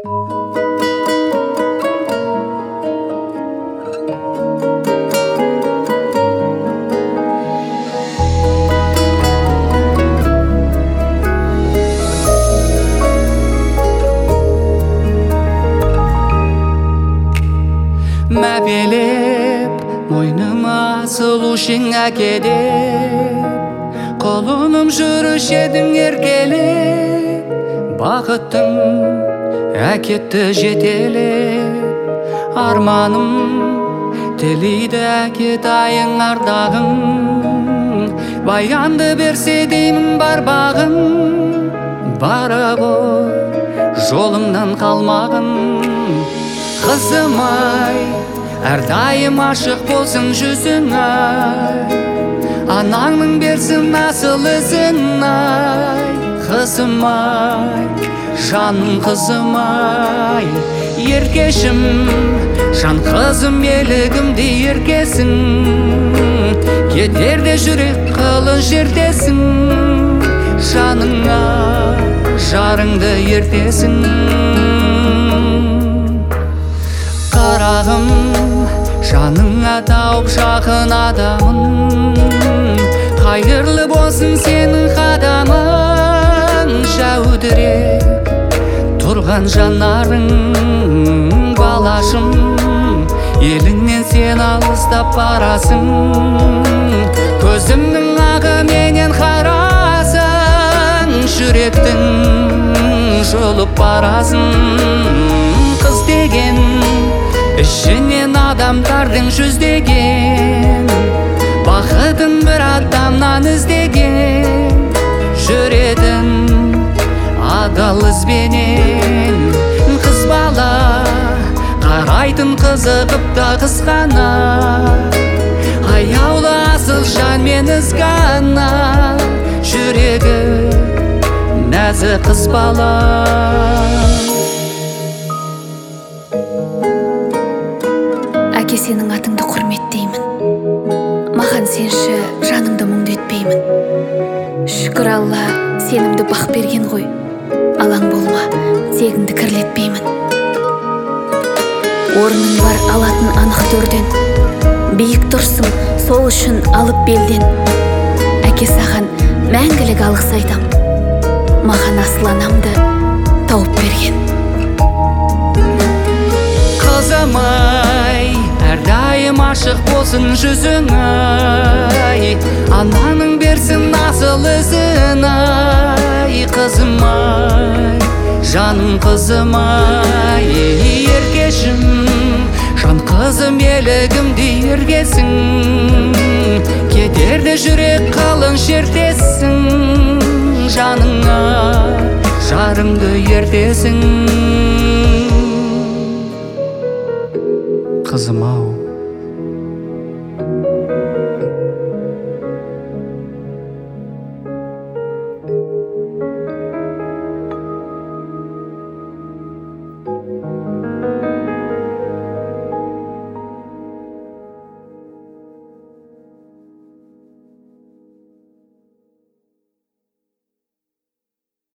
Мәпелеп мойныма сұлушың әкеде, қолыным жүріш едің еркелеп, бақыттың әкетті жетелеп. Арманым тілейді әкетайың ардағың, баянды берсе деймін бар бағың, барып жолыңнан қалмағын. Қызым ай, әрдайым ашық болсын жүзің ай, анаңның берсін асыл ізін ай. Қызым ай, жаным қызым ай, еркешім, жан қызым елігімде еркесің, кетерде жүрек қылын жердесің, жаныңа жарыңды ертесің. Қарағым, жаныңа тауып жақын адамын, қайырлы болсын сенің қадамың, жәудіреп тұрған жанарың. Балашым, еліңнен сен алыстап барасың, көзімнің ағы менен қарасың, жүректің жұлып барасың. Қыз деген ішінен адамдардың жүздеген, бақытын бір адамнан іздеген, жүредің адал ізбенен. Қыз бала қарайтын қызығып та қызғана, аяулы асыл жан мен ізгана, жүрегі нәзік қыз бала. Әке, сенің атыңды құрметтеймін, маған сенші жаныңды мұңды етпеймін. Шүкір Алла, сенімді бақ берген ғой, алаң болма, тегіңді кірлетпеймін. Орның бар алатын анық төрден, биік тұрсың, сол үшін алып белден. Әке, саған мәңгілік алғыс айтам, маған асыл анамды тауып берген. Қызым ай, әрдайым ашық болсын жүзің ай, ананың берсін асыл ізін ай. Қызым ай, жаным қызым ай, еркешім, жан қызым елігімде еркесің, кетерде жүрек қалың шертесің, жаныңа жарыңды ертесің. Қызым ау,